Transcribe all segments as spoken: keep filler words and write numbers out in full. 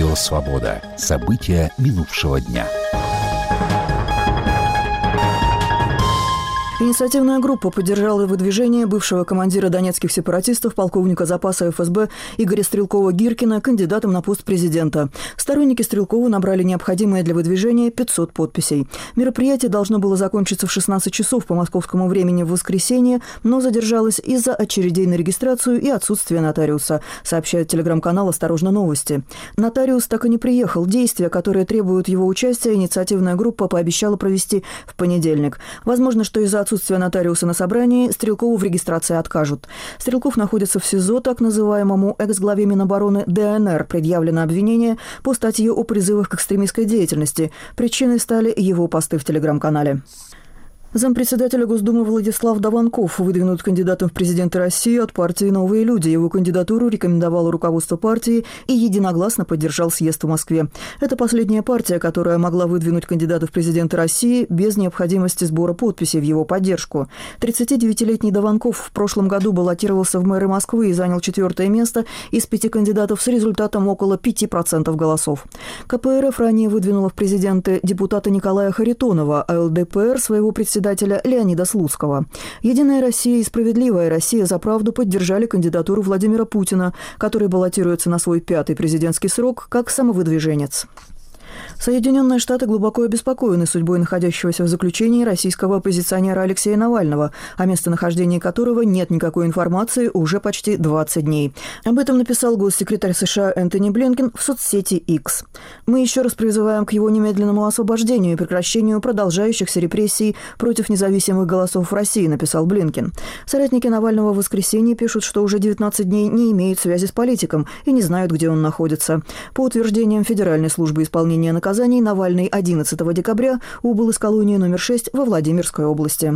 Радио «Свобода». События минувшего дня. Инициативная группа поддержала выдвижение бывшего командира донецких сепаратистов, полковника запаса эф эс бэ Игоря Стрелкова-Гиркина кандидатом на пост президента. Сторонники Стрелкова набрали необходимое для выдвижения пятьсот подписей. Мероприятие должно было закончиться в шестнадцать часов по московскому времени в воскресенье, но задержалось из-за очередей на регистрацию и отсутствия нотариуса, сообщает телеграм-канал «Осторожно, новости». Нотариус так и не приехал. Действия, которые требуют его участия, инициативная группа пообещала провести в понедельник. Возможно, что из-за отсутствия нотариуса на собрании Стрелкову в регистрации откажут. Стрелков находится в СИЗО, так называемому экс-главе Минобороны Дэ эн эр предъявлено обвинение по статье о призывах к экстремистской деятельности. Причиной стали его посты в телеграм-канале. Зампредседателя Госдумы Владислав Дованков выдвинут кандидатом в президенты России от партии «Новые люди». Его кандидатуру рекомендовало руководство партии и единогласно поддержал съезд в Москве. Это последняя партия, которая могла выдвинуть кандидата в президенты России без необходимости сбора подписей в его поддержку. тридцатидевятилетний Дованков в прошлом году баллотировался в мэры Москвы и занял четвертое место из пяти кандидатов с результатом около пяти процентов голосов. ка пэ эр эф ранее выдвинула в президенты депутата Николая Харитонова, а эл дэ пэ эр своего председателя Леонида Слуцкого. «Единая Россия» и «Справедливая Россия за правду» поддержали кандидатуру Владимира Путина, который баллотируется на свой пятый президентский срок как самовыдвиженец. Соединенные Штаты глубоко обеспокоены судьбой находящегося в заключении российского оппозиционера Алексея Навального, о местонахождении которого нет никакой информации уже почти двадцать дней. Об этом написал госсекретарь США Энтони Блинкен в соцсети X. «Мы еще раз призываем к его немедленному освобождению и прекращению продолжающихся репрессий против независимых голосов в России», написал Блинкен. Соратники Навального в воскресенье пишут, что уже девятнадцать дней не имеют связи с политиком и не знают, где он находится. По утверждениям Федеральной службы исполнения наказаний, Навальный одиннадцатого декабря убыл из колонии номер шесть во Владимирской области.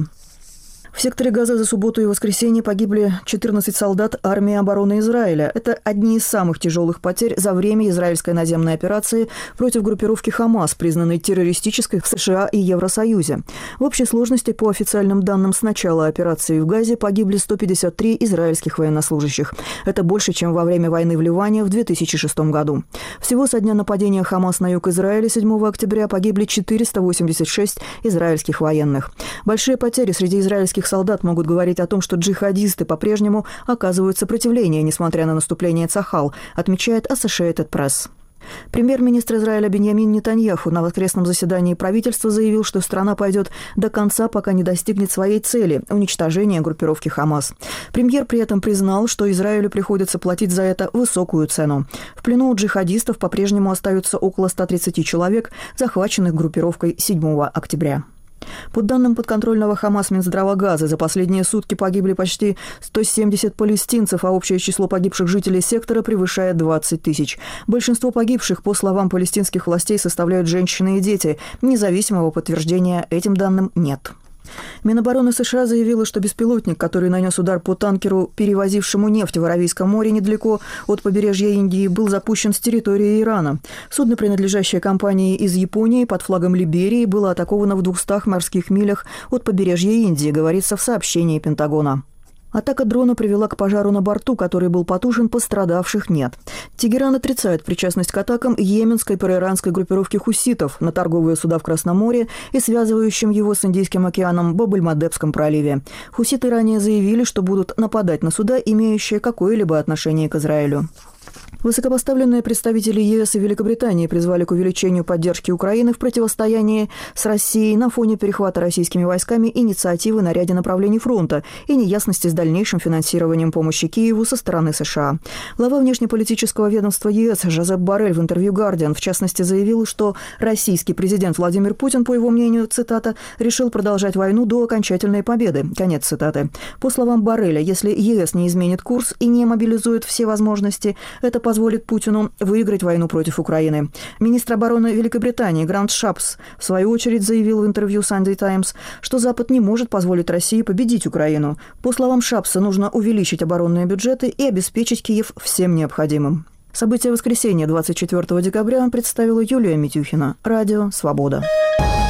В секторе Газа за субботу и воскресенье погибли четырнадцать солдат армии обороны Израиля. Это одни из самых тяжелых потерь за время израильской наземной операции против группировки «Хамас», признанной террористической в США и Евросоюзе. В общей сложности, по официальным данным, с начала операции в Газе погибли сто пятьдесят три израильских военнослужащих. Это больше, чем во время войны в Ливане в две тысячи шестом году. Всего со дня нападения «Хамас» на юг Израиля седьмого октября погибли четыреста восемьдесят шесть израильских военных. Большие потери среди израильских солдат могут говорить о том, что джихадисты по-прежнему оказывают сопротивление, несмотря на наступление Цахал, отмечает Associated Press. Премьер-министр Израиля Биньямин Нетаньяху на воскресном заседании правительства заявил, что страна пойдет до конца, пока не достигнет своей цели – уничтожения группировки «Хамас». Премьер при этом признал, что Израилю приходится платить за это высокую цену. В плену у джихадистов по-прежнему остаются около ста тридцати человек, захваченных группировкой седьмого октября. По данным подконтрольного «Хамас» Минздрава Газы, за последние сутки погибли почти сто семьдесят палестинцев, а общее число погибших жителей сектора превышает двадцать тысяч. Большинство погибших, по словам палестинских властей, составляют женщины и дети. Независимого подтверждения этим данным нет. Минобороны США заявила, что беспилотник, который нанес удар по танкеру, перевозившему нефть в Аравийском море недалеко от побережья Индии, был запущен с территории Ирана. Судно, принадлежащее компании из Японии под флагом Либерии, было атаковано в двухстах морских милях от побережья Индии, говорится в сообщении Пентагона. Атака дрона привела к пожару на борту, который был потушен, пострадавших нет. Тегеран отрицает причастность к атакам йеменской проиранской группировки хуситов на торговые суда в Красном море и связывающем его с Индийским океаном Баб-эль-Мандебском проливе. Хуситы ранее заявили, что будут нападать на суда, имеющие какое-либо отношение к Израилю. Высокопоставленные представители е эс и Великобритании призвали к увеличению поддержки Украины в противостоянии с Россией на фоне перехвата российскими войсками инициативы на ряде направлений фронта и неясности с дальнейшим финансированием помощи Киеву со стороны США. Глава внешнеполитического ведомства е эс Жозеп Боррель в интервью «Гардиан» в частности заявил, что российский президент Владимир Путин, по его мнению, цитата, решил продолжать войну до окончательной победы. Конец цитаты. По словам Борреля, если е эс не изменит курс и не мобилизует все возможности, это позволит позволит Путину выиграть войну против Украины. Министр обороны Великобритании Грант Шапс в свою очередь заявил в интервью Sunday Times, что Запад не может позволить России победить Украину. По словам Шапса, нужно увеличить оборонные бюджеты и обеспечить Киев всем необходимым. События воскресенья двадцать четвёртого декабря представила Юлия Митюхина. Радио «Свобода».